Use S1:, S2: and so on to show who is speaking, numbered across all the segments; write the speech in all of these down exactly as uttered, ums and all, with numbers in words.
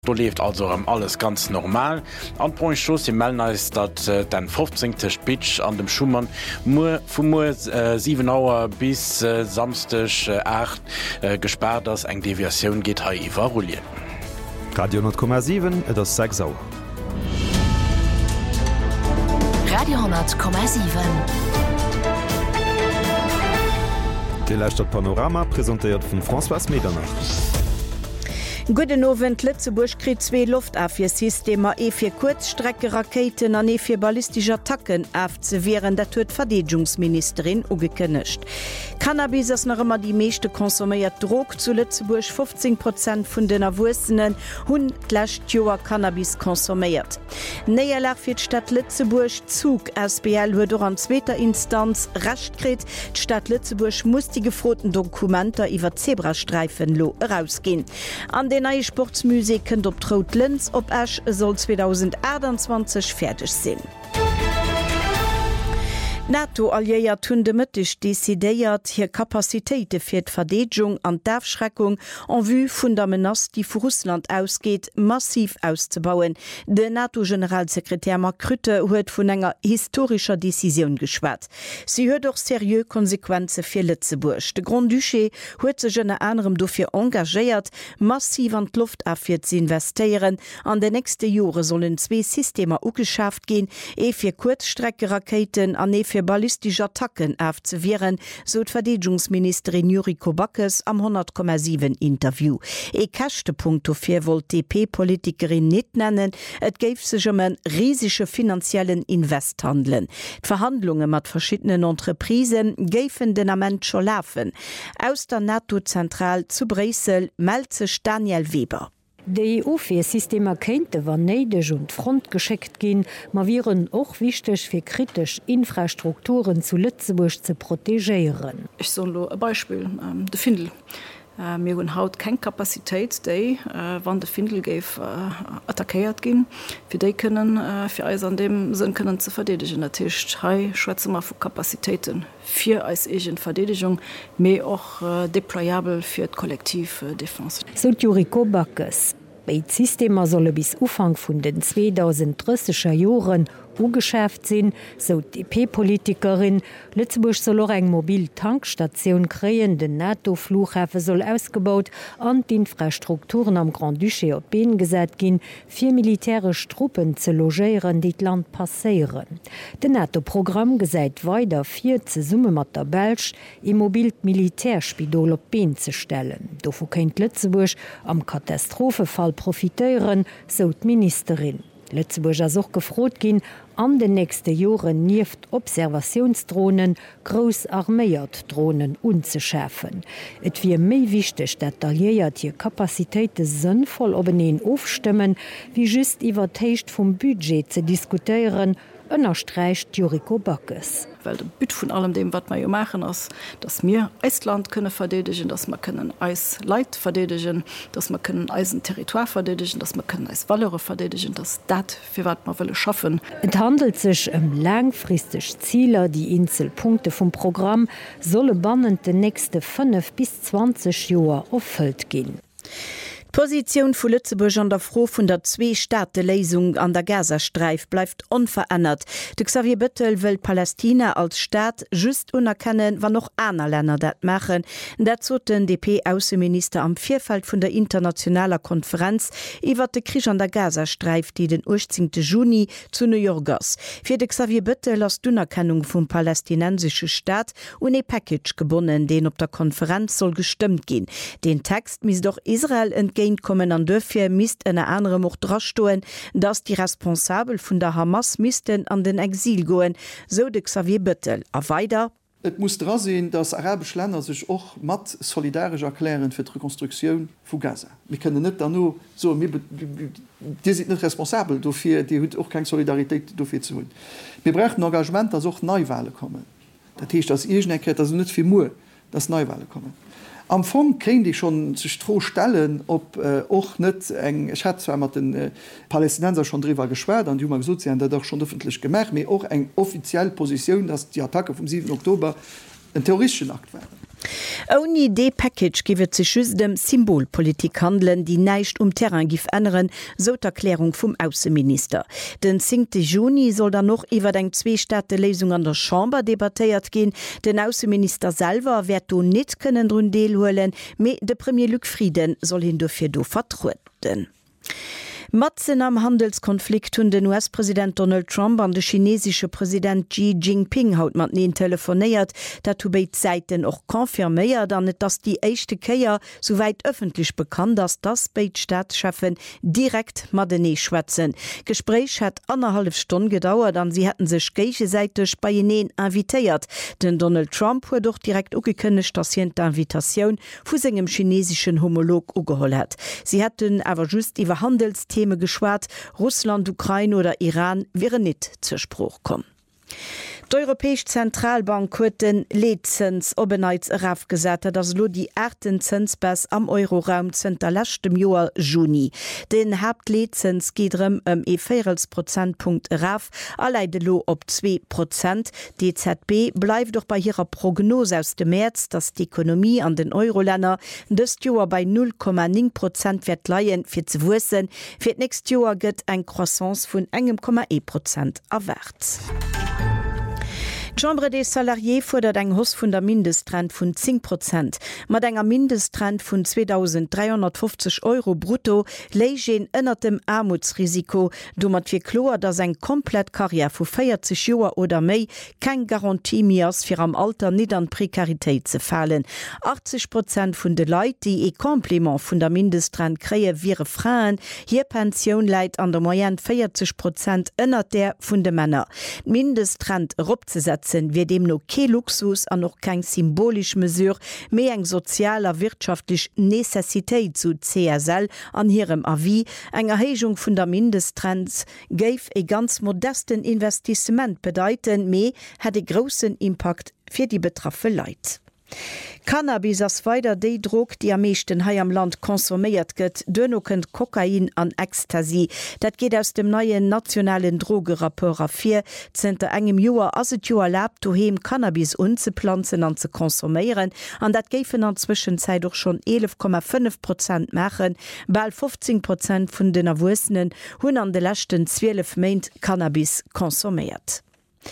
S1: Da lebt also um, alles ganz normal. An Pointstoß im Melner ist dat äh, den fünfzehnten Spitsch an dem Schumann vu äh, sieben Uhr bis äh, samstag äh, acht äh, gesperrt, dass eng Deviation geht ha rollieren.
S2: Radio null Komma sieben das sechs Uhr.
S3: Radio null Komma sieben.
S2: De Leistadt Panorama präsentiert von François Medernach.
S4: Guten Abend, Lützeburg kriegt zwei Luftabwehrsysteme, e für Kurzstrecke-Raketen an e für ballistische Attacken aufzuwehren. Das hat die Verteidigungsministerin angekündigt. Cannabis ist noch immer die meiste konsumierte Droge zu Lützeburg. fünfzehn Prozent von den Erwachsenen haben letztes Jahr Cannabis konsumiert. Näher für die Stadt Lützeburg Zug. S B L hat auch an zweiter Instanz Recht gekriegt. Die Stadt Lützeburg muss die gefrohten Dokumente über Zebrastreifen rausgehen. An den neue Sportmusik kënnt op Trout Linz op Asch soll zwanzig achtundzwanzig fertig sinn. NATO alliéiert hunn de Mëttech desidéiert hir Kapazitéite fir d'Verdeegung an d'Aufschreckung an vu vun der Menace, die vu Russland ausgeht, massiv auszubauen. De NATO-Generalsekretär Mark Rutte huet vun enger historischer Decision geschwat. Sie huet doch serieux Konsequenze fir Lützeburg. De Grand Duché huet sech ënner anderem dofir engagéiert, massiv an d'Luftafir ze investieren. An de nächste Jore sollen zwee Systemer ugeschafft gin, e fir Kurzstrecke-Raketen an e fir ballistische Attacken aufzuwehren, so die Verteidigungsministerin Yuriko Backes am hundert Komma sieben Interview. E Kächtepunkt dafür wollte die D P-Politikerin nicht nennen, et gäbe sich um einen riesigen finanziellen Invest handeln. Die Verhandlungen mit verschiedenen Entreprisen gäben den Amend schon laufen. Aus der NATO-Zentral zu Brüssel meldet sich Daniel Weber.
S5: De E U-Systemer kéinte war neideg und Front gescheckt gin, ma viren och wichtech fir kritisch Infrastrukturen zu Lützeburg ze protegéieren.
S6: Ich soll lo ein Beispiel ähm, de Findel. Mir hun haut kein Kapazität déi äh, wann de Findel geif äh, attackéiert gin, fir déi können äh, fir Eis an dem sinn können ze verdedigen der Tisch hai Schwezemer vu Kapazitäten fir als egent Verdedigung méi och äh, deployabel fir d Kollektiv äh, Defense.
S5: So Yuriko Backes. Bei Systemer solle bis Ufang vun den zweitausenddreißiger Joren ugeschäft sinn, so D P-Politikerin. Lützeburg soll auch eng Mobil-Tankstation kreen, den NATO-Flughafen soll ausgebaut an die Infrastrukturen am Grand Duché op Been gesät gin, fir militärisch Truppen ze logieren, die d Land passeieren. De NATO-Programm gesäit weiter vier ze Summe mat der Belsch im mobilt Militärspidol op Been ze stellen. Dofo kennt Lützeburg am Katastrophefall profitieren, so d Ministerin. Lützeburg as auch gefrot gin, an den nächste Joren nieft Observationsdrohnen, groß arméiert Drohnen unzuschärfen. Et wie méi wichtig, dat alliiert hier Kapazitäten sinnvoll op een aufstimmen, wie just iwwer d'Heicht vom Budget zu diskutieren, ënnerstreicht Yuriko Backes.
S6: Weil der Büt von allem dem, was wir machen, ist, dass wir Estland können verdedigen, dass wir können Eis Leid verdedigen, dass wir können Eisen Territoire verdedigen, dass wir können Eis Wallere verdedigen, dass das für was wir wollen schaffen.
S5: Es handelt sich um langfristig Ziele, die Einzelpunkte vom Programm sollen binnen den nächsten fünf bis zwanzig Jahren erfüllt gehen.
S4: Position vu Lützeburg an der Froh vun der Zwei-Staate-Lesung an der Gazastreif bleibt unverändert. De Xavier Büttel will Palästina als Staat just unerkennen, wann noch aner Länder dat machen. Dazu den D P-Außenminister am Vierfeld vun der internationaler Konferenz iwwer de Krieg an der Gazastreif, die den achtzehnten Juni zu New York ass. Für de Xavier Büttel als Unerkennung vum palästinensische Staat un e Package gebunden, den op der Konferenz soll gestimmt gehen. Den Text mis doch Israel entgegen kommen an dofir mist en andere mocht drastoen, dats die Responsabel vun der Hamas misisten an den Exil goen, so de Xavier Büttel. A weiter.
S7: Et muss dra sehen, dass arabisch Länder sich auch mat solidarisch erklären für die Rekonstruktion vu Gaza. Wir können net nur so die sind nicht responsabel dafür, die hat auch keine Solidarität dafür zu holen. Wir brauchen Engagement, dass auch Neuwahlen kommen. Das heißt, dass ihr nicht dass nicht viel Mu, dass Neuwahlen kommen. Am Fond können die schon zu Stroh stellen, ob äh, auch nicht eng ich hat zwar den äh, Palästinenser schon drüber geschwert und die gesagt, sie haben das doch schon öffentlich gemacht, mir auch eng offizielle Position, dass die Attacke vom siebten Oktober ein terroristischen Akt waren.
S4: Oni de Package giwet ze schüs dem Symbolpolitik handeln, die neicht um Terrain gif ändern, so d'Erklärung vum Außenminister. Den zehnte Juni soll dann noch iwwer eng Zzweestaate Lesung an der Chamber debattéiert gin. Den Außenminister selber werd du net kënnen run deel hoelen, me de Premier Luc Frieden soll hin dofir do vertruden. Matzen am Handelskonflikt hun den U S-Präsident Donald Trump an de chinesische Präsident Xi Jinping haut mat neen telefoniert, dat beit Seiten och konfirméiert an net dats die eischchte Käier soweit öffentlich bekannt, dass das Beitstaatscheffen direkt Madenee schwätzen. Gespräch hat anderthalb Stunden gedauert, an sie hätten sech geicheseitig bei jenen invitéiert. Den Donald Trump huet doch direkt ugekënnecht, dass hi d'Invitationun vu segem chinesischen Homolog ugeholl hat. Sie hätten awer just iwwer Handelsthemen geschwart, Russland, Ukraine oder Iran wäre net zur Spruch kommen. Die Europäische Zentralbank huet den Leetzins obeneits erafgesat, dats lo die ersten Zinsbess am Euroraum zenter lachtem Joer Juni. Den Hauptleetzins giedrem em e vierels Prozentpunkt eraf, alleide lo op zwei Prozent. Die E Z B bleibt doch bei ihrer Prognose aus dem März, dass die Ökonomie an den Euroländer des Joer bei null Komma neun Prozent wird leiien fir zu wussen. Fir nächst Joer gëtt eng Croissance vun engem Komma eins Prozent erwärts. Chambre des Salariés fordert eng Hoss vun der Mindesttrend vun zehn Prozent. Mat enger Mindesttrend vun zweitausenddreihundertfünfzig Euro brutto leigen ënner dem Armutsrisiko, do mat fir Kloer, dats eng komplett Karriere vu vierzig Joer oder méi kein Garantie miers fir am Alter net an Prekaritéit ze fallen. achtzig Prozent vun de Leiit, die e Komplement vun der Mindesttrend kree wiere Fraen, hier Pensionioun leit an der Moyen vierzig Prozent ënner der vun de Männer. Mindesttrend opzesetzen wie dem no ke Luxus an noch kein symbolisch Mesur, mé eng sozialer wirtschaftlich Necessitéit zu C S L an hirem Avis, eng Erhegung vun der Mindesttrends geif e ganz modesten Investissement bedeiten, me hat e großen Impact fir die betraffe Leiit. Cannabis ass weiter déi Drog, die am meeschten hai am Land konsumiert gëtt, dënnoken Kokain an Ekstasie. Dat geht aus dem neuen nationalen Drogerapport a vier. Zenter engem Joer as et Joer erlaubt, doheem Cannabis unzepflanzen an ze konsumieren, an dat géifen an Zwischenzeit doch schon elf Komma fünf Prozent machen, bald fünfzehn Prozent vun den Erwussenen hunn an de lächten zwölf Meint Cannabis konsumiert.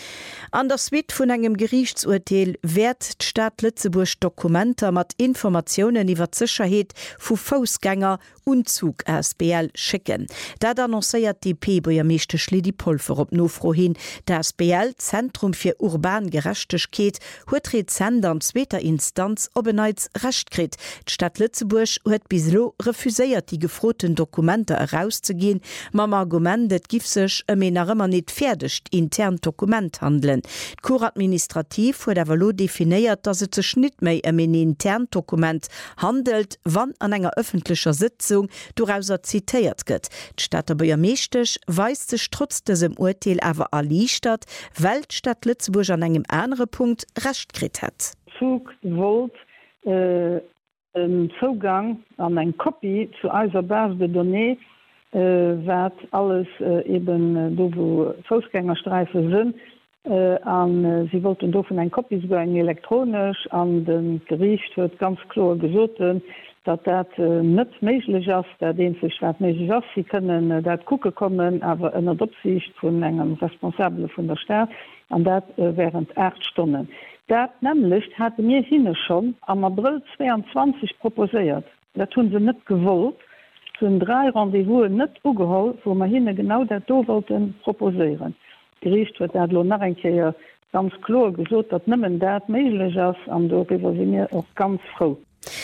S4: An der Suite vun engem Gerichtsurteil werd d'Stadt Lützeburg Dokumenter mat Informationen iwwer Sicherheet vu Fußgänger Unzug S B L schicken. Dat annoncéiert D P beier meeschte Schledi Pulver op nofro hin. Der S B L Zentrum fir urban Gerechtechkeet huet Rezender an zweter Instanz obeneits recht krit. D'Stadt Lützeburg huet bislo refuséiert die gefroten Dokumente herauszugehen, mam Argument et gif sech ëmmer ëmmer net fertigcht intern Dokument handeln. Kuradministrativ huet der Valo definiiert, dat se ze Schnitt méi em en intern Dokument handelt, wann an enger öffentlicher Sitzung durauser zitéiert gëtt. D'Stadt beier meeschtech weist sech trotz desem Urteil awer erlichtert, weil d'Stadt Lützeburg an engem enere Punkt recht krit hat.
S8: Zug wollt äh, einen Zugang an ein Kopie zu eiser Base de Données, äh, wat alles äh, eben äh, do wo Fußgängerstreife sind. Äh, an, äh, sie wollten do ein Kopiesgang elektronisch an den Gericht huet ganz klar gesoten, dat dat äh, net méiglech ass, der den sech méiglech ass. Sie können äh, dat kucke kommen, aber ënner Opsicht vun engem Responsable vun der Stadt, an dat äh, während acht Stunden. Dat nämlich hat mir hinne schon am April zweiundzwanzig proposéiert. Dat hun se net gewollt, zun drei Rendevous net ugeholl, wo man hinne genau dat do wollten proposieren. Gericht huet dat lo nach enkeier ganz klar gesot, dat nëmmen dat méiglech ass, an doiwwer si mir auch ganz froh.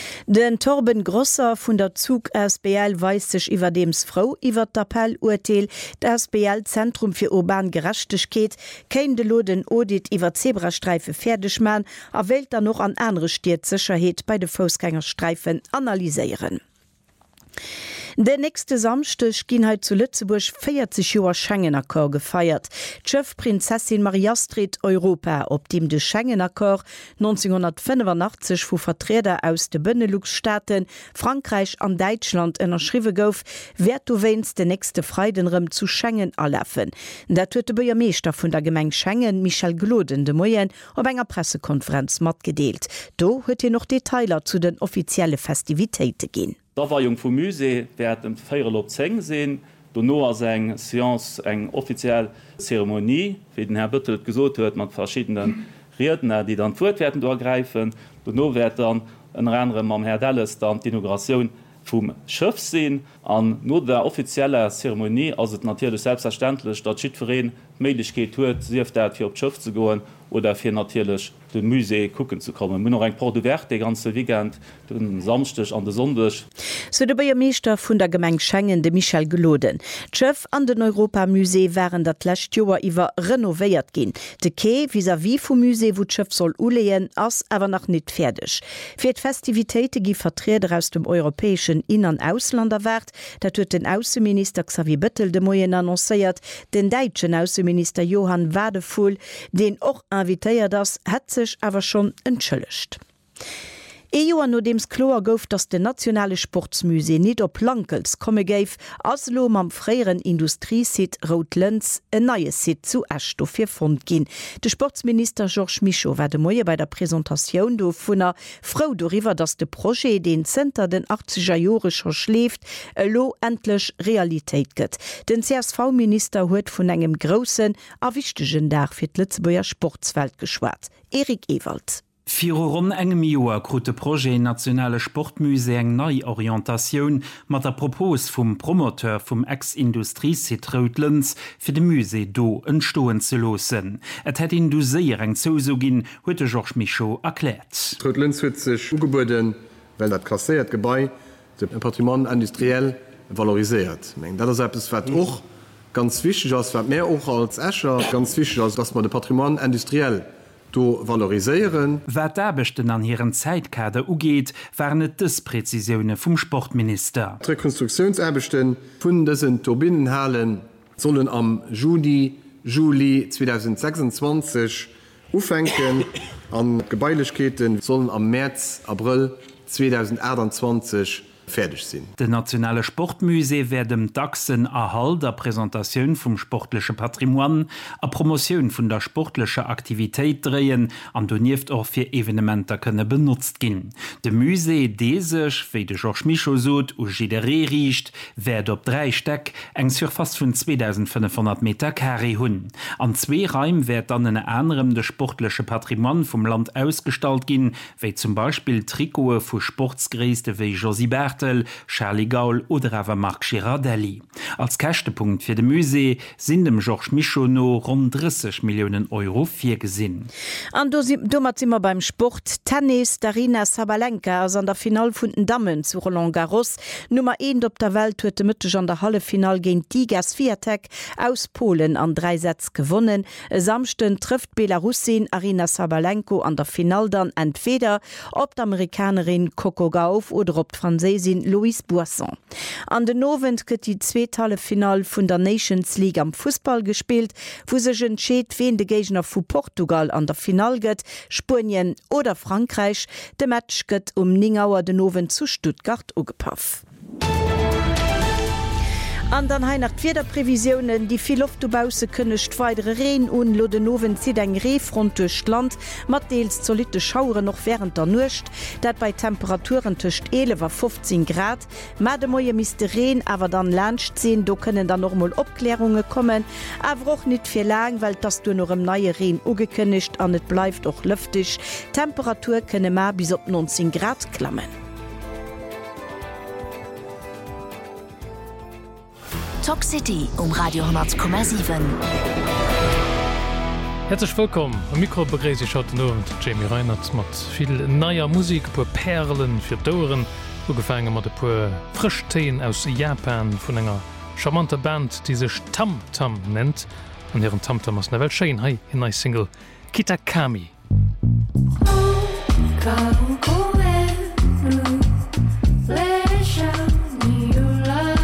S4: Den Torben Grosser vun der Zug S B L weist sech iwwer dems Frau iwwer d'Appell urteil, d' S B L Zentrum fir urban Gerechtechkeet kein de lo den Audit iwwer Zebrastreife fertigman, a wählt er noch an andere Stiert Sicherheet bei de Fußgängerstreifen analyseieren. Der nächste Samstech ginheit zu Lützeburg feiert sich Joer Schengenakkor gefeiert. Tschöfprinzessin Maria Street Europa, op dem de Schengenakkor neunzehnhundertfünfundachtzig vu Vertreter aus de Benelux-Staaten, Frankreich an Deutschland ënnerschriwe gouf, werd du west de nächste Freidenrem zu Schengen erläffen. Dat huet de Bürgermeister vun der Gemeng Schengen Michel Gloden de Moyen op enger Pressekonferenz mat gedeelt. Do huet hier noch Detailer zu den offizielle Festivitäten gin.
S9: Da war Jung vu Muse werd dem Féier op Zeng sinn, do no as eng Science eng offiziell Zeremonie, wie den Herr Bëttelt gesot huet mat verschiedenen Redner, die dann fortwerden durchgreifen. Do no werd dann en Rennrem am Herr Dallas dann d'Inauguration vum Schëff sinn an no der offizielle Zeremonie ass et natierlech selbstverständlich, dat Schiedverein Meligkeet huet, sieft dat fir op Schëff zu goen oder fir natierlech de Musee kucken zu kommen. Mun noch eng Port Wert de ganze Wigent den samstech an de Sondech.
S4: So de Biermeester vun der Gemeng Schengen de Michel Geloden. D'Schëff an den Europamusee wären dat lächt Joer iwwer renovéiert gin. De Kee vis a wie vum Musee wo d'Schëff soll uleen ass awer nach net fertigg. Fir d Festivitéite gi Vertreter aus dem europäesschen In- an Auslanderwert, dat huet den Außenminister Xavier Bëttel de Moyen annoncéiert, den deitschen Außenminister Johann Wadefuhl, den och invitéiert das, het sech awer schon entschëllecht. E Joer no dems Kloer gouf, dats de Nationale Sportsmusee net op Lankels komme géif, ass lo am fréieren Industriesit Rotlenz en neie Sit zu Ächtstoff fir Fond ginn. De Sportsminister Georges Michaud war de Moie bei der Präsentatiun do vunner Frau doriwer, dats de Pro den Zter den achtziger Jore scho schläft, e lo entlech Realitéit gëtt. Den C S V-Minister huet vun engem grossen awichtegen Dach fir d Lützeburger Sportswelt geschwat. Erik Ewald.
S10: Vier rund engem Joer krute Projekt Nationale Sportmusee eng neii Orientationun mat der Propos vum Promoteur vum Ex-Industriesit Rotlenz fir de Musee do entstoen ze losen. Et het in du séier eng zo ginn, huete Georges Michaud erklärt.
S11: Rotlenz huet sech ugeboden, well dat klasseiert Gebäi de Patrimoine industriell valoriséiert. Dat es wat och ganz wichtig ass wat mehr och als Ächer ganz wichtig ass, dats man de Patrimoine industriell do valoriseieren.
S10: Wat d'Aarbechten an hireieren Zeitkader ugeet, waren net dës Präzisioune vum Sportminister.
S11: Rekonstruktionserbechten vun dëssen Turbinenhalen sollen am Juni, Juli zweitausendsechsundzwanzig ufenken, an Gebeilechkeeten sollen am März, April zweitausendachtundzwanzig fertig sinn.
S10: De Nationale Sportmusee werden Dachsen erhalt der Präsentationun vum sportliche Patrimoine a Promotion vun der sportliche Aktivitéit drehen an donieft auch fir Evenementer könne benutzt gin. De Musee desech, wie de Georges Michaud sot ou Gidere riecht, werd op drei Steck eng Surface vun zweitausendfünfhundert Meter Carré hunn. An zwei Reim werd dann en anderem de sportliche Patrimoine vom Land ausgestalt gin, wie zum Beispiel Trikoe vu Sportsgréste wie Josie Bertel, Charlie Gaul oder awer Marc Girardelli. Als Kächtepunkt fir de Musee sinn dem Georges Michaud no rund dreißig Millionen Euro fir gesinn.
S4: An dummer immer beim Sport Tennis Darina Sabalenka ass an der Final vun den Damen zu Roland Garros. Nummer een op der Welt huete Mëtteg an der Hallefinal géint Iga Swiatek aus Polen an drei Sätz gewonnen. Samsten trifft Belarusin Arina Sabalenko an der Final dann entweder op d'Amerikanerin Coco Gauff oder op d'Franzésin Louis Boisson. An den Novent gëtt die zweetalle Final vun der Nations League am Fußball gespielt, wo sech entscheet wen de Gegner vu Portugal an der Final gëtt, Spanien oder Frankreich. De Match gëtt um Ningauer den Novent zu Stuttgart ugepaff. An dann hai nach vier Prävisionen, die viel Luftbause kënnecht weidere Reen un lo den Nowen zit eng Reefront ducht Land, mat deels zolite Schauure noch während der Nucht, dat bei Temperaturen tucht elf bis fünfzehn Grad, ma de moie miste Reen awer dann Landcht sinn, do können dann normal Obklärunge kommen, awer och net fir lang, weil das du noch im neue Reen ugekënnecht an net bleifft och lüftig. Temperatur könne ma bis op neunzehn Grad klammen.
S3: Talk City um Radio hundert Komma sieben.
S12: Herzlich willkommen. Am Mikro begrüße ich heute Abend Jamie Reinhardt mit viel neuer Musik, ein paar Perlen für Doren, angefangen mit ein paar Frischteen aus Japan von einer charmanten Band, die sich Tam Tam nennt. Und ihren Tam Tam aus der Welt schön, hi, in einer Single Kitakami.
S13: Come, come,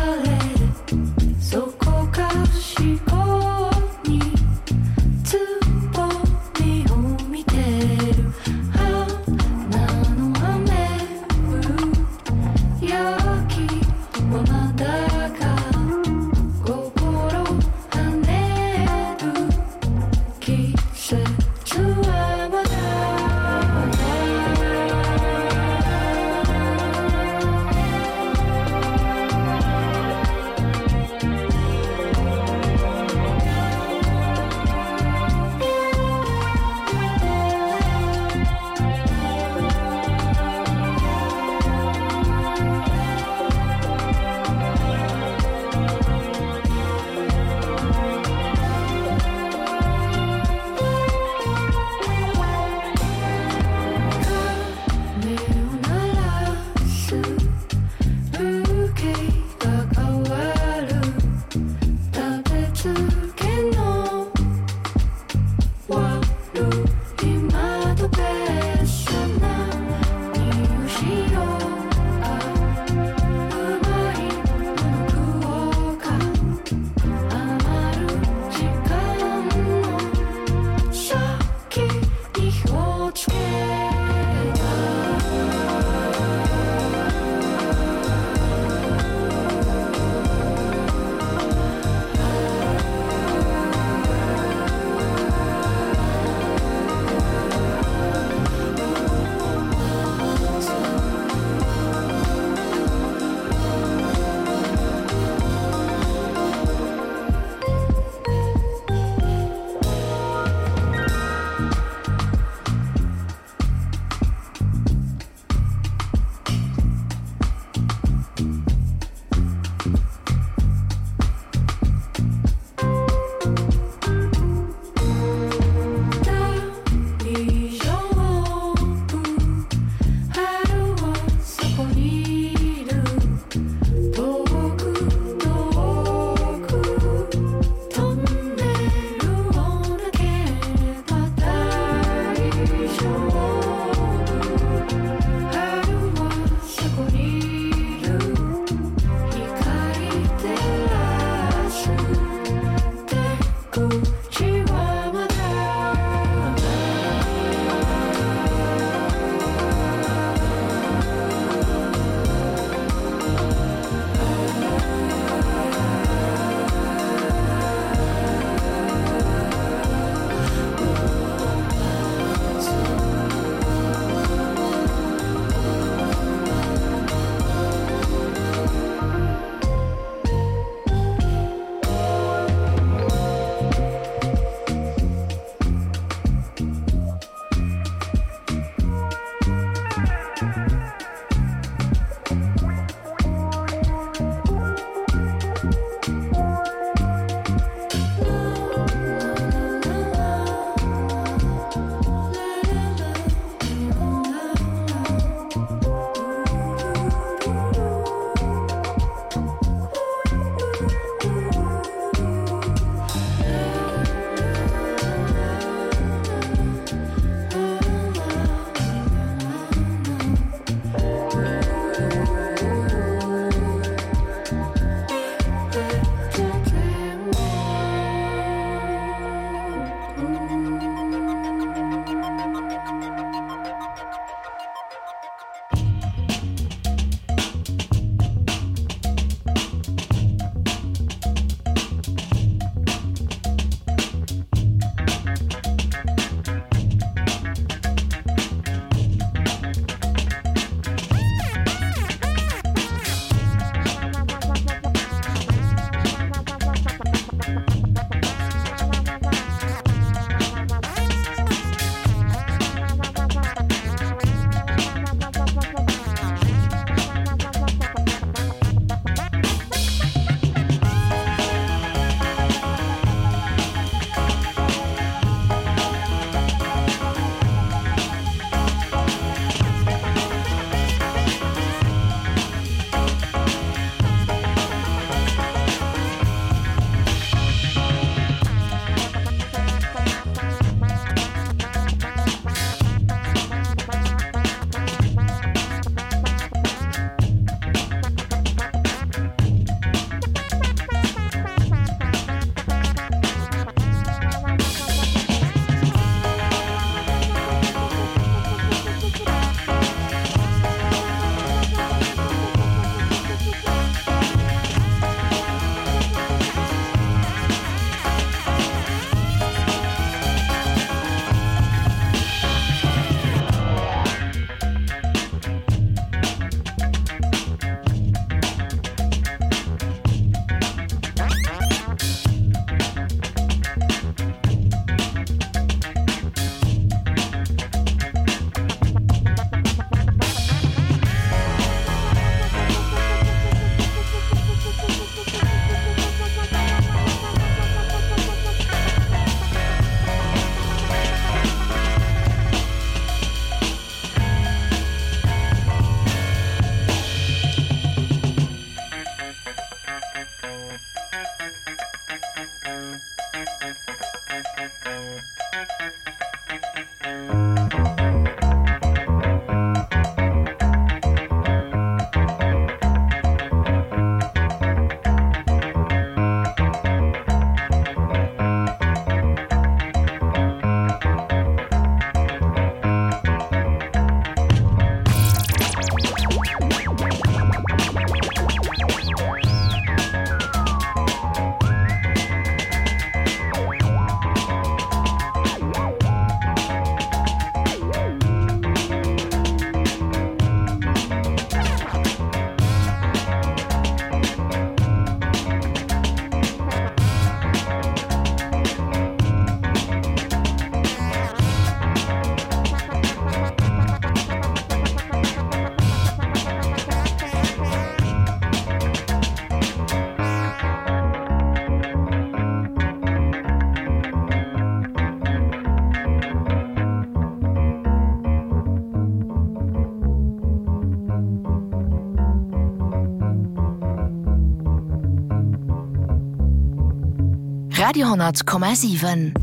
S3: Radiohonnertskommmersiven.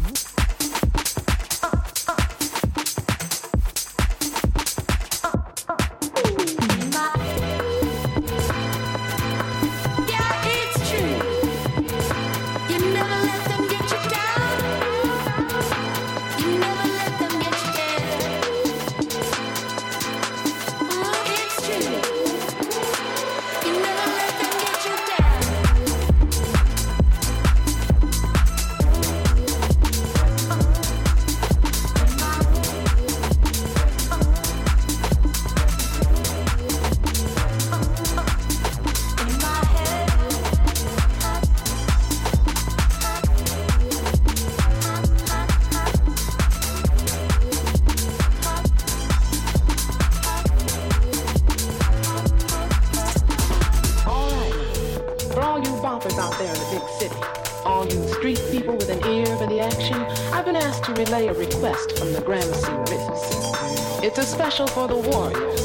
S13: It's a special for the warriors.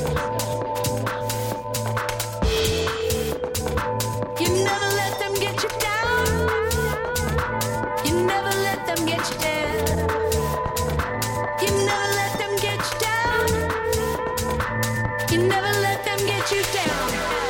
S13: You never let them get you down. You never let them get you down. You never let them get you down. You never let them get you down.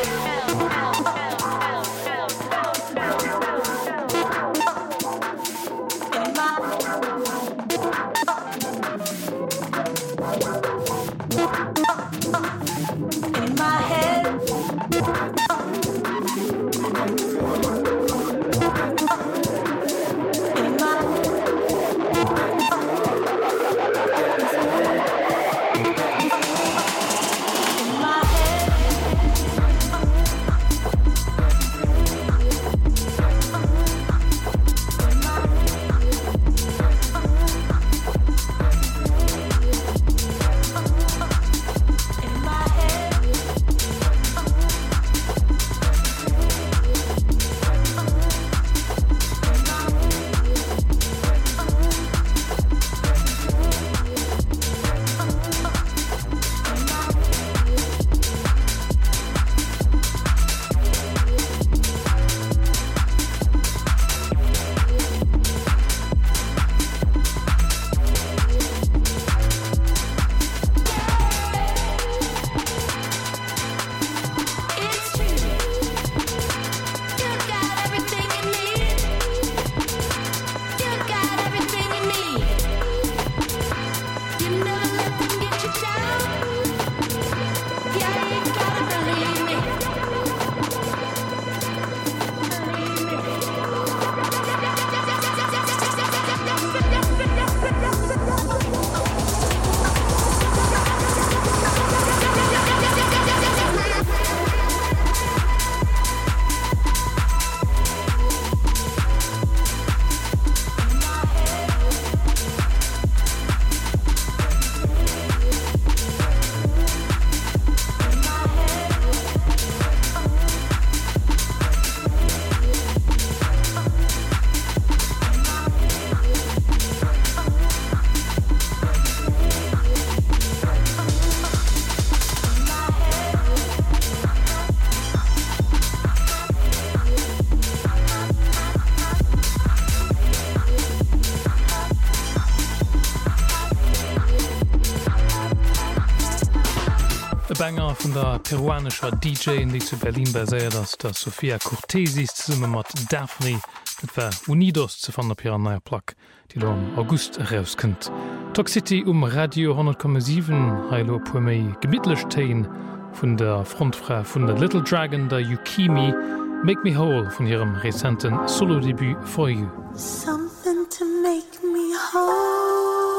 S12: Banger vun der peruanischer D J, die zu Berlin baséiert ass der Sophia Cortesis summe mat Daphne, dat war Unidos ze van der Piraneier Plack, die lo am August herauskënnt. Toxicity um Radio hundert Komma sieben heilo pu méi gemidlech Teen vun der Frontfrau vun der Little Dragon der Yukimi, Make Me Whole vun ihrem recenten Solodebüt For You.
S14: Something to make me whole.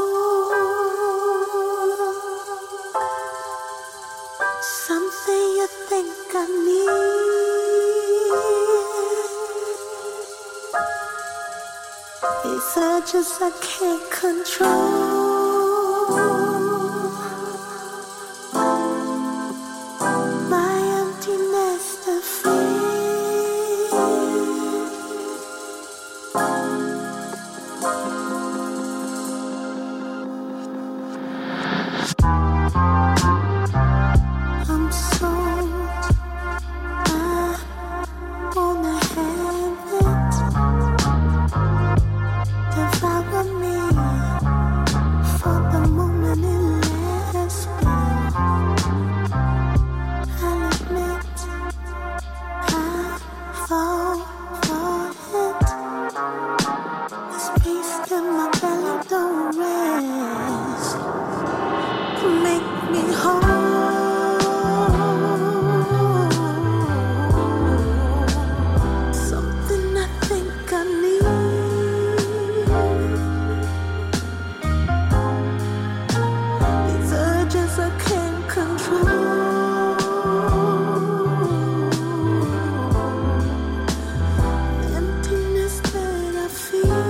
S14: Something you think I need. These urges I can't control. My emptiness to feel. me home. Something I think I need. These urges I can't control. Emptiness that I feel.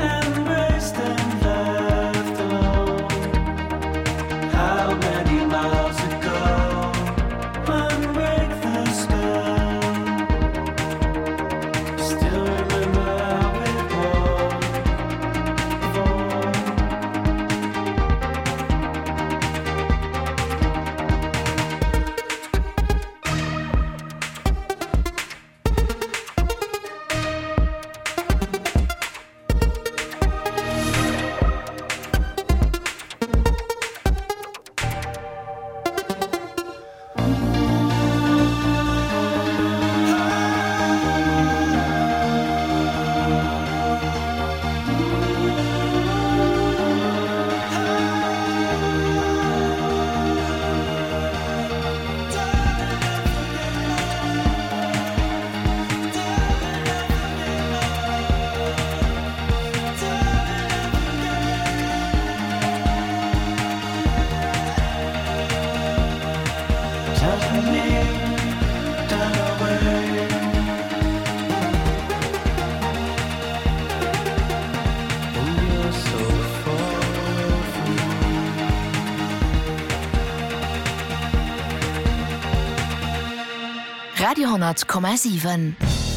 S15: How many miles
S3: Radio hundert Komma sieben.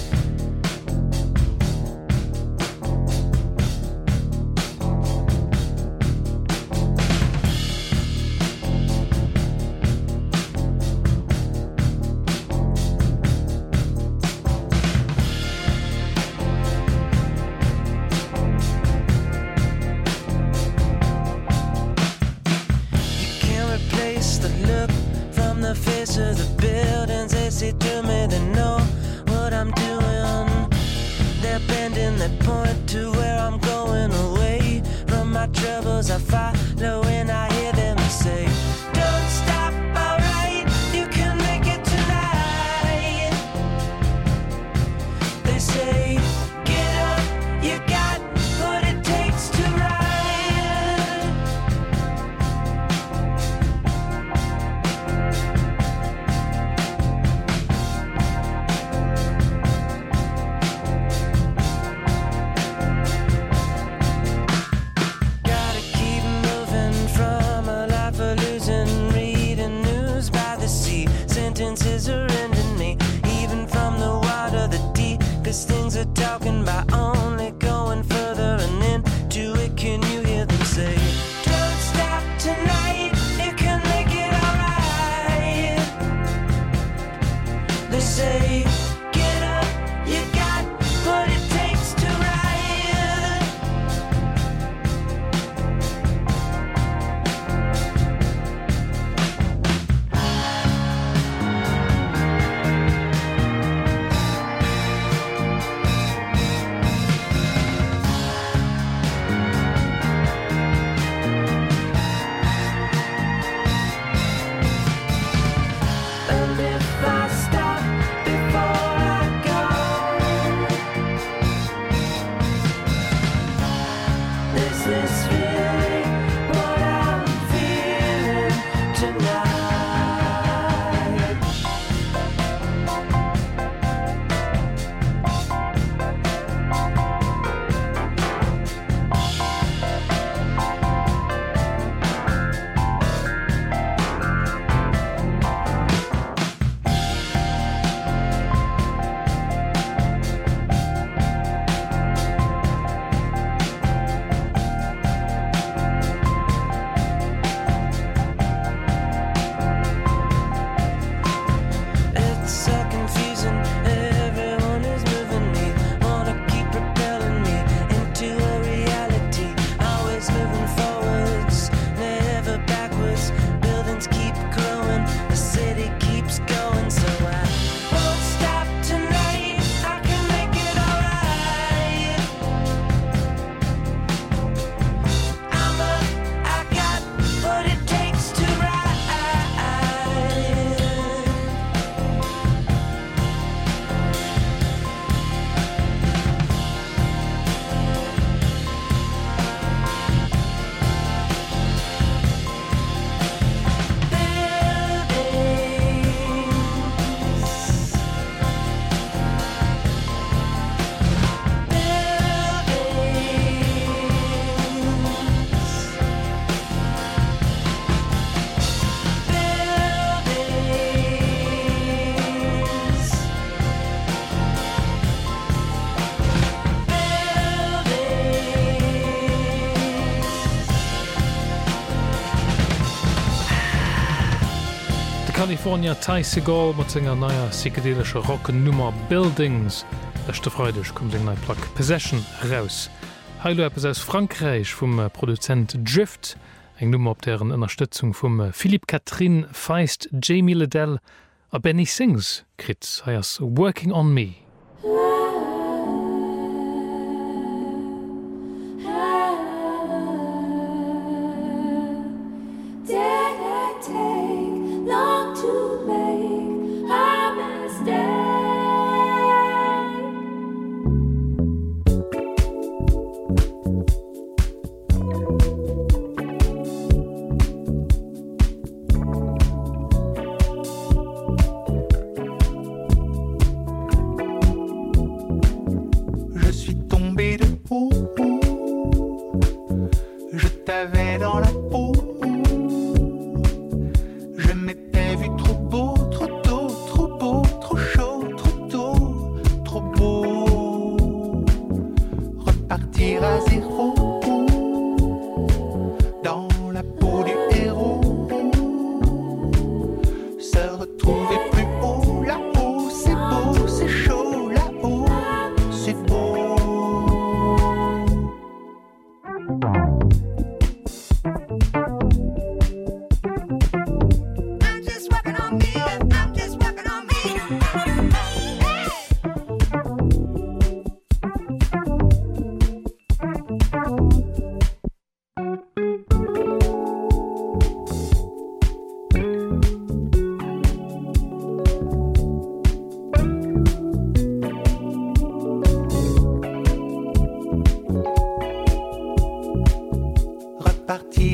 S12: California Taisegal mat enger naier psychedelsche Rockennummer Buildings. Echte Freudech kom seg nei Plack Possession raus. Heilo App aus Frankreich vum Produzent Drift, eng Nummer op deren Unterstützung vum Philippe Catherine Feist, Jamie Liddell a Benny Sings krit heiers Working on Me.
S15: Je m'étais vu trop beau, trop tôt, trop beau, trop chaud.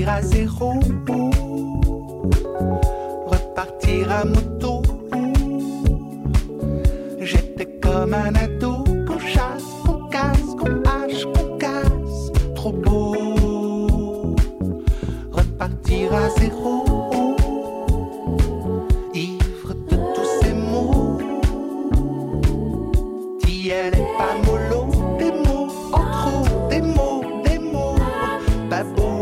S15: repartir à zéro, repartir à moto. J'étais comme un ado qu'on chasse, qu'on casse, qu'on hache, qu'on casse. Trop beau, repartir à zéro. Ivre de tous ces mots, dis elle est pas mollo, des mots en trop, des mots, des mots, pas beau.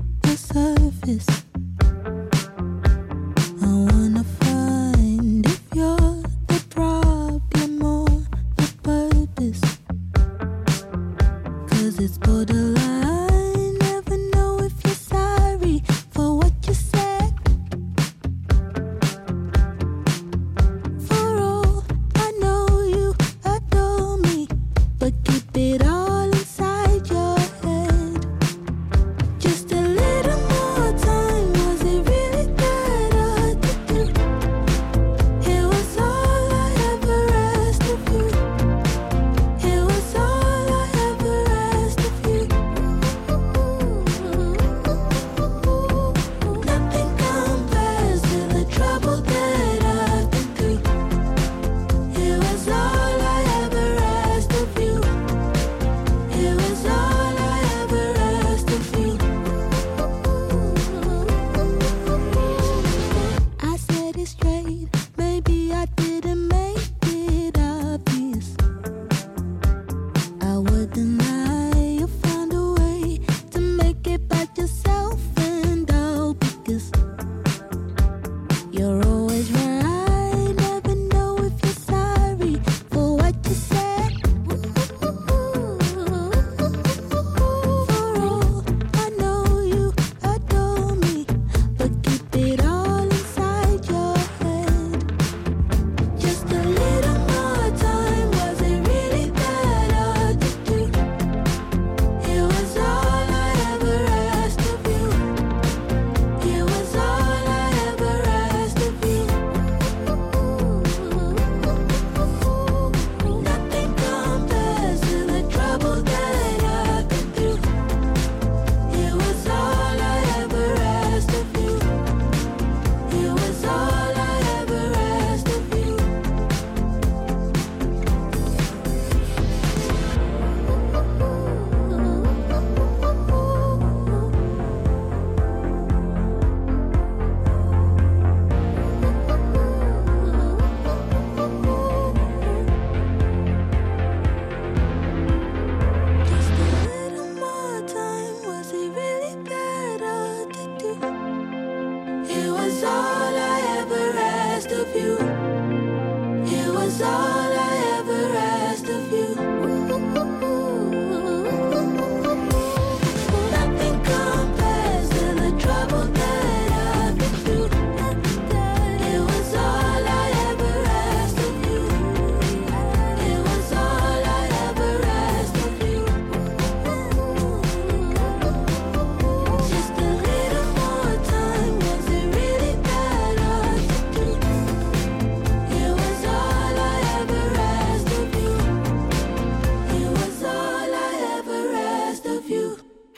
S14: I wanna find if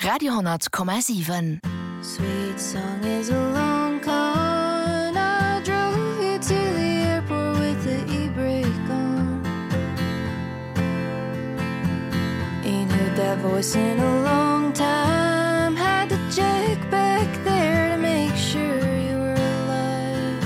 S3: Radio hundert Komma sieben.
S13: Sweet song is a long con. I drove you to the airport with the e-brake on. Ain't heard that voice in a long time. Had to check back there to make sure you were alive.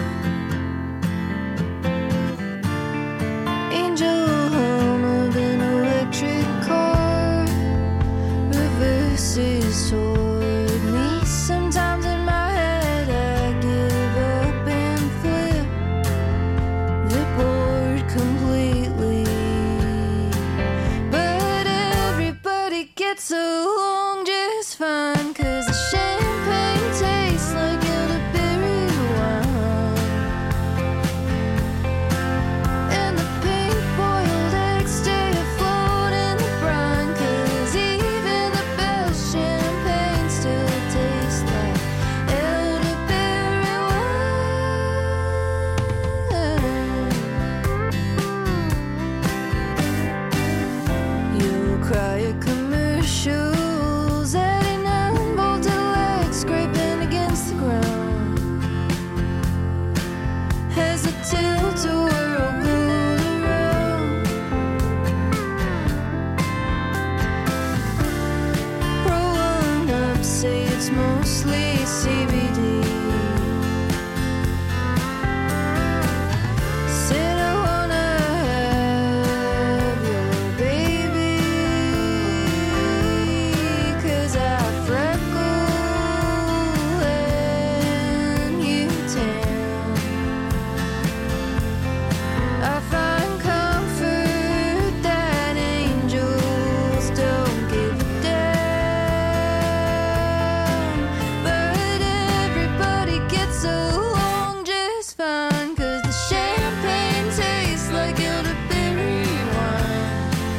S13: Angel home of an electric car. Reverses toward me. Sometimes in my head I give up and flip the board completely. But everybody gets along just fine, 'cause the champagne tastes like elderberry wine. And the pink boiled eggs stay afloat in the brine, 'cause even the best champagne still tastes like elderberry wine. You cry at commercials, eighty-nine bolted legs scraping against the ground. As the tilt-a-whirl goes around, rolling up, say it's mostly C B D. Said I wanna have your baby, 'cause I freckle and you tan. I find comfort that angels don't give a damn. But everybody gets along just fine, 'cause the champagne tastes like elderberry wine.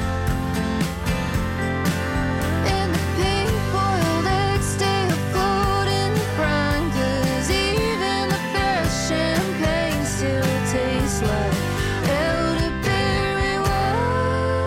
S13: And the pink boiled eggs stay afloat in the brine, 'cause even the best champagne still tastes like elderberry wine.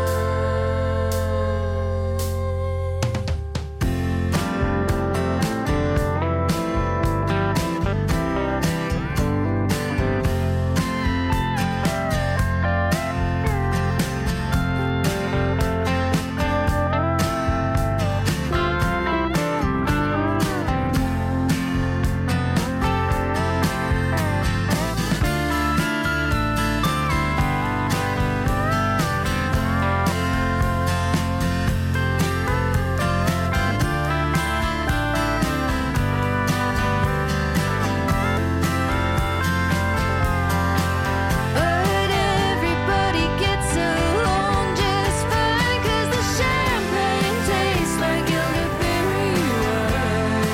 S13: But everybody gets along just fine, 'cause the champagne tastes like elderberry wine.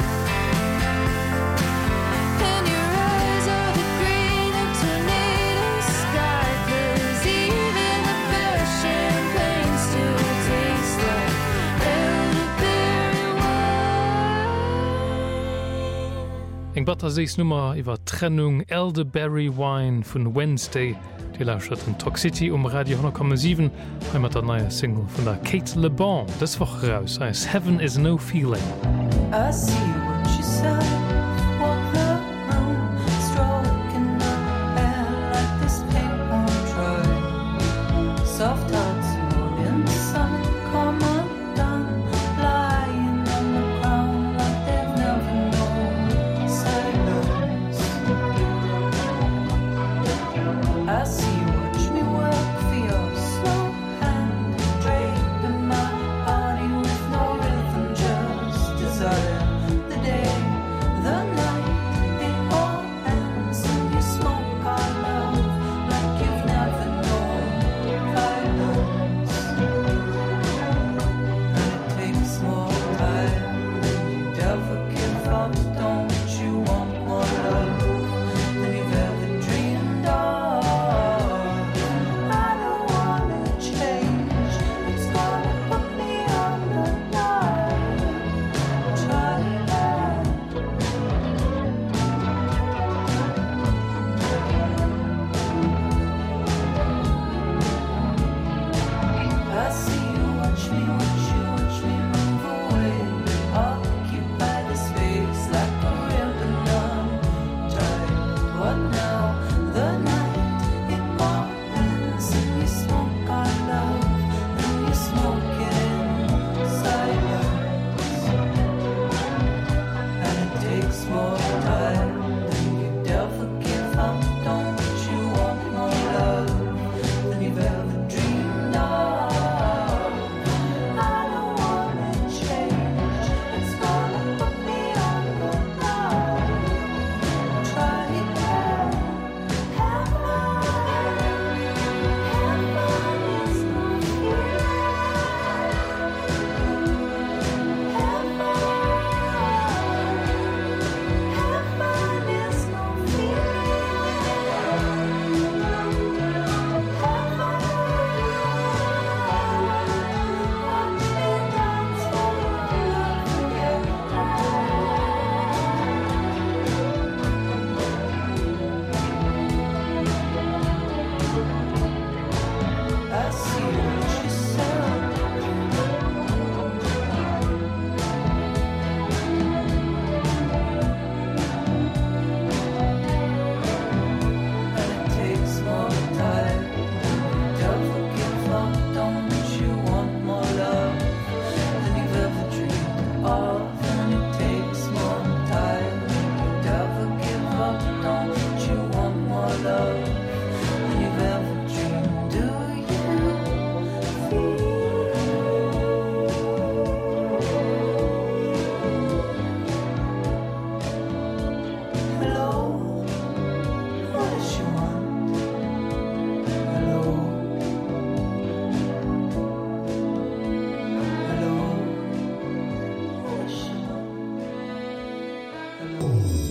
S13: And your eyes are the green of tornado sky, 'cause even the best champagne still tastes like elderberry wine.
S12: Eg Batter sees Nummer iwwer Trennung Elderberry Wine vun Wednesday, Di lauscht den Talk City um Radio hundert Komma sieben, heimat der neue Single vun der Kate Le Bon. Das woch raus als Heaven is no feeling.
S14: I see what she said. Walk the room, stroking my hair like this paper tray. Soft hearts, morning sun, come undone, lying on the ground like they've never known silence. I see you watch me work for your slow hand, draping my body with no rhythm, just desire. The day, the love you've ever dreamed. Do you hello, what does she want? Hello, hello, what does she want? Hello.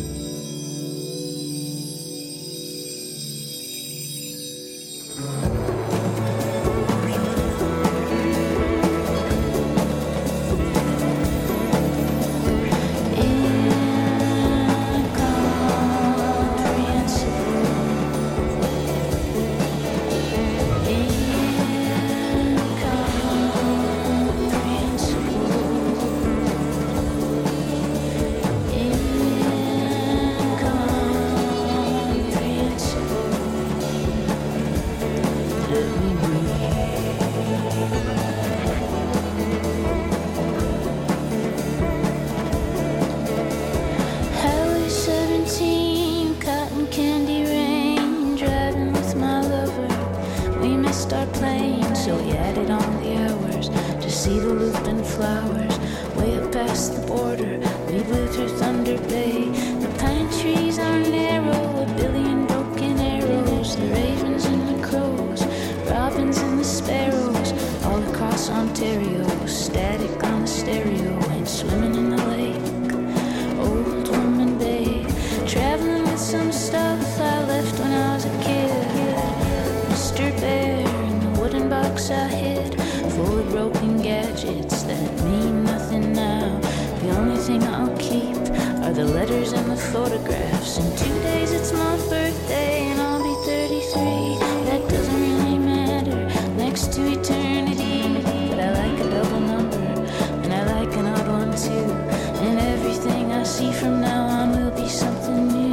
S13: Highway seventeen, cotton candy rain, driving with my lover. We missed our plane, so we added on the hours to see the loop and flowers. Way up past the border, we blew through Thunder Bay. The pine trees are narrow, a billion broken arrows. The ravens and the crows, robins and the sparrows, all across Ontario. Static on the stereo and swimming in the lake. Old woman bay, traveling with some stuff I left when I was a kid. Mister Bear in the wooden box I hid, full of broken gadgets that mean nothing now. The only thing I'll keep are the letters and the photographs. In two days it's my birthday and I'll be thirty-three. That doesn't really matter next to eternity, but I like a double number and I like an odd one too. And everything I see from now on will be something new.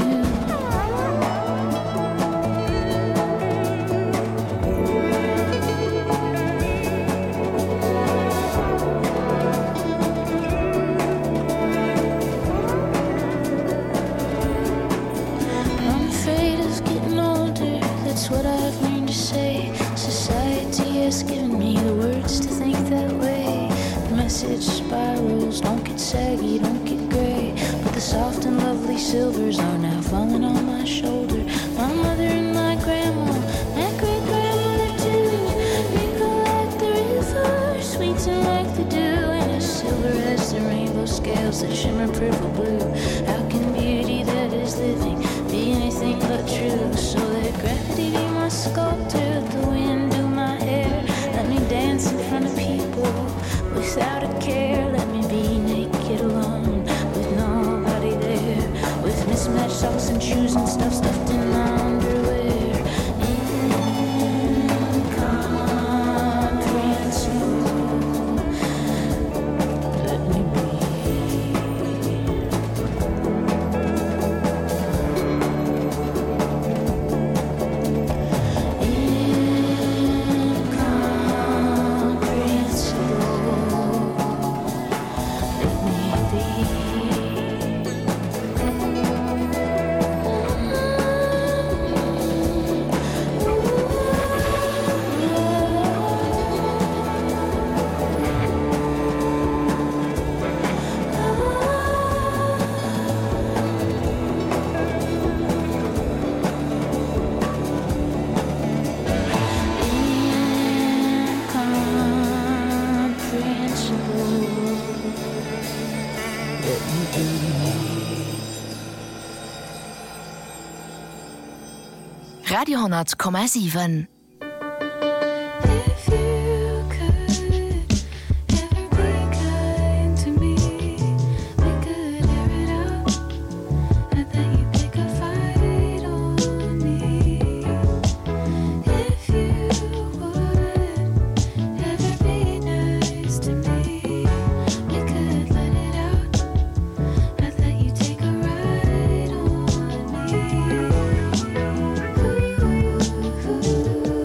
S13: I'm afraid of getting older, that's what I've learned to say. Society has given me the words to think that way. The message spirals, don't get saggy, don't get gray. But the soft and lovely silvers are now falling on my shoulder. My mother and my grandma, my great grandmother too. Wrinkle like the river, sweeten like the dew, and as silver as the rainbow scales that shimmer purple blue. How can beauty that is living be anything but true? So let gravity be my sculptor, the wind do my hair. Let me dance in front of people without a care. Let me be naked alone with nobody there, with mismatched socks and shoes and stuff stuffed in my underwear. Incomprehensible. Let me be.
S3: Radiohonnertkommmersiven.
S13: Ooh.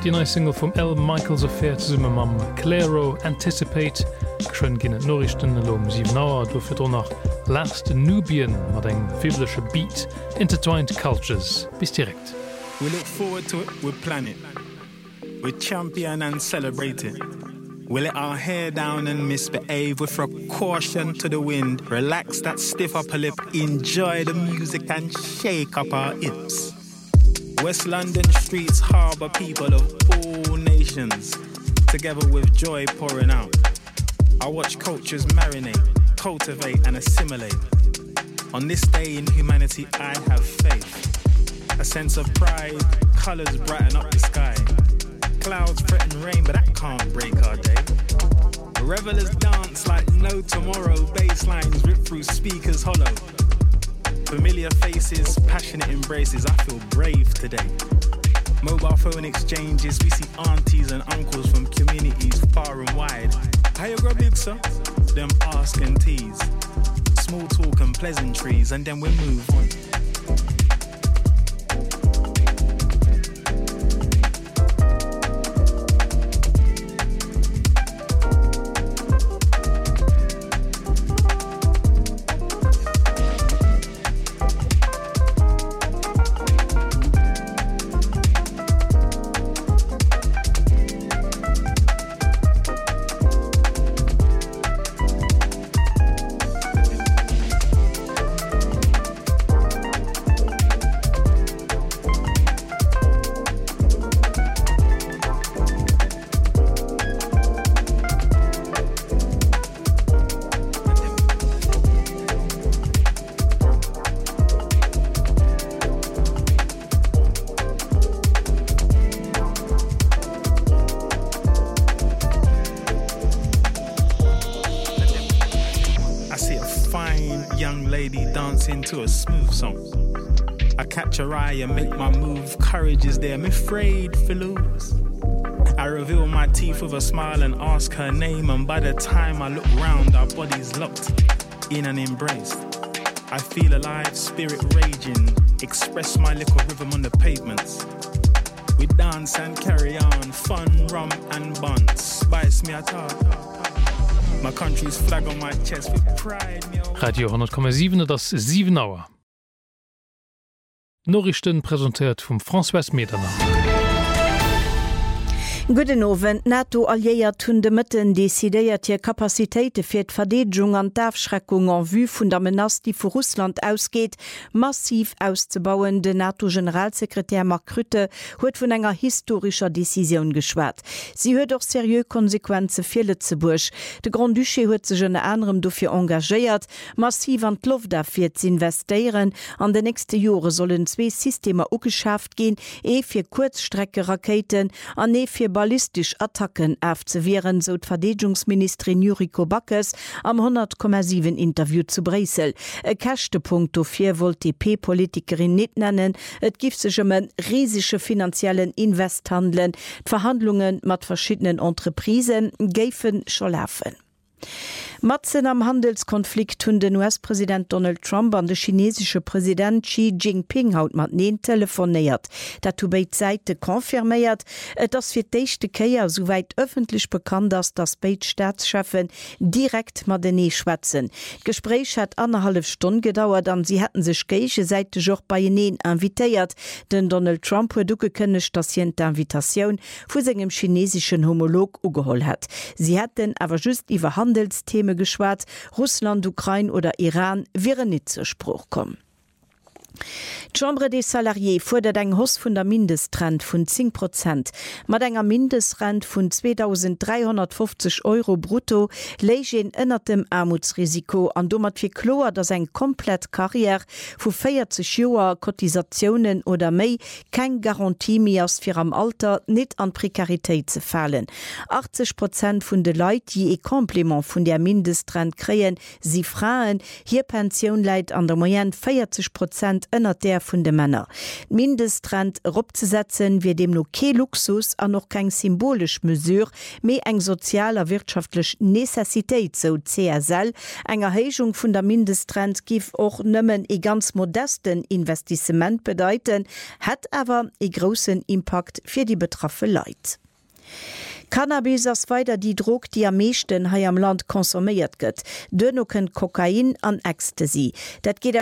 S12: die neue Single vom L. Michaels Affair zusammen mam Claro Anticipate schon gene Norrichten um sieben Uhr dofir doch nach Last Nubian mat eng fiblische Beat Intertwined Cultures bis direkt.
S16: We look forward to it, we plan it. We champion and celebrate it. We let our hair down and misbehave. We throw caution to the wind. Relax that stiff upper lip. Enjoy the music and shake up our hips. West London streets harbor people of all nations, together with joy pouring out. I watch cultures marinate, cultivate and assimilate. On this day in humanity I have faith. A sense of pride, colors brighten up the sky. Clouds threaten rain, but that can't break our day. Revelers dance like no tomorrow. Bass lines rip through speakers hollow. Familiar faces, passionate embraces. I feel brave today. Mobile phone exchanges. We see aunties and uncles from communities far and wide. How you grow big, sir? Them ask and tease. Small talk and pleasantries, and then we move on. To a smooth song. I catch her eye and make my move. Courage is there, I'm afraid for lose. I reveal my teeth with a smile and ask her name, and by the time I look round, our bodies locked in an embrace. I feel alive, spirit raging, express my little rhythm on the pavements. We dance and carry on, fun, rum and buns. Spice me at all. My country's flag on my chest with pride.
S12: Radio hundert Komma sieben, das sieben Uhr. Norrichten präsentiert vom François Medernach.
S4: Guten Abend. NATO alliiert hunn de Mëtten desideiert hier Kapazitéite fir d'Verdeegung an d'Afschreckung an vu vun der Menace, die vu Russland ausgeht, massiv auszubauen. De NATO-Generalsekretär Mark Rutte huet vun enger historischer Decision geschwert. Sie huet doch serieux Konsequenze fir Lützeburg. De Grand Duché huet sech un anderem dofir engagéiert, massiv an d'Luftwaffe zu investieren. An de nächste Jore sollen zwei Systeme ugeschafft gehen, e fir Kurzstrecke-Raketen, an e fir ballistisch Attacken aufzuwehren, so Verteidigungsministerin Yuriko Backes am hundert Komma sieben Interview zu Bresel. E Kächtepunkt dofir wollt die P-Politikerin net nennen, et gift sech um en riesige finanziellen Invest handeln, Verhandlungen mat verschiedenen Entreprisen géifen schon laufen. Matzen am Handelskonflikt hunn den U S-Präsident Donald Trump an de chinesische Präsident Xi Jinping haut mat neen telefonéiert. Dat beit Seite konfirméiert, dats fir d'échte Käier soweit öffentlich bekannt ass, dass beid Staatschefen direkt mat denee schwätzen. Gespräch hat anderhalb Stunden gedauert, an sie hätten sech geiche Seite joch bei jeneen invitéiert, denn Donald Trump huet du gekënnecht, dass hi d'Invitationun vu segem chinesischen Homolog ugeholl hat. Sie hätten awer just iwwer Handelsthemen geschwart, Russland, Ukraine oder Iran wären nicht zur Spruch kommen. Die Chambre des Salariés fordert eng Hoss vun der Mindestrent vun zehn Prozent. Mat enger Mindestrent vun zweitausenddreihundertfünfzig Euro brutto leigen ënnert dem Armutsrisiko an dommer fir Kloer, dats eng komplett Karriere vu vierzig Joer Kotisationen oder méi kein Garantie mehr ass fir am Alter net an Prekarität ze fallen. achtzig Prozent vun de Leiit, die e Komplement vun der Mindestrent kreien, sie Frauen, hier Pension leit an der Moyenne vierzig Prozent ënner der vun de Männer. Mindesttrend opzusetzen wie dem no ke Luxus an noch kein symbolisch mesure méi eng sozialer wirtschaftlich Necessitéit so C S L enger Heichung vun der Mindesttrend gif och nëmmen e ganz modesten Investissement bedeiten, hat awer e großen Impact fir die betraffe Leiit. Cannabis ass weiter die Drog, die am meeschten hai am Land konsumiert gëtt. Dënnoken Kokain an Ecstasy. Dat geht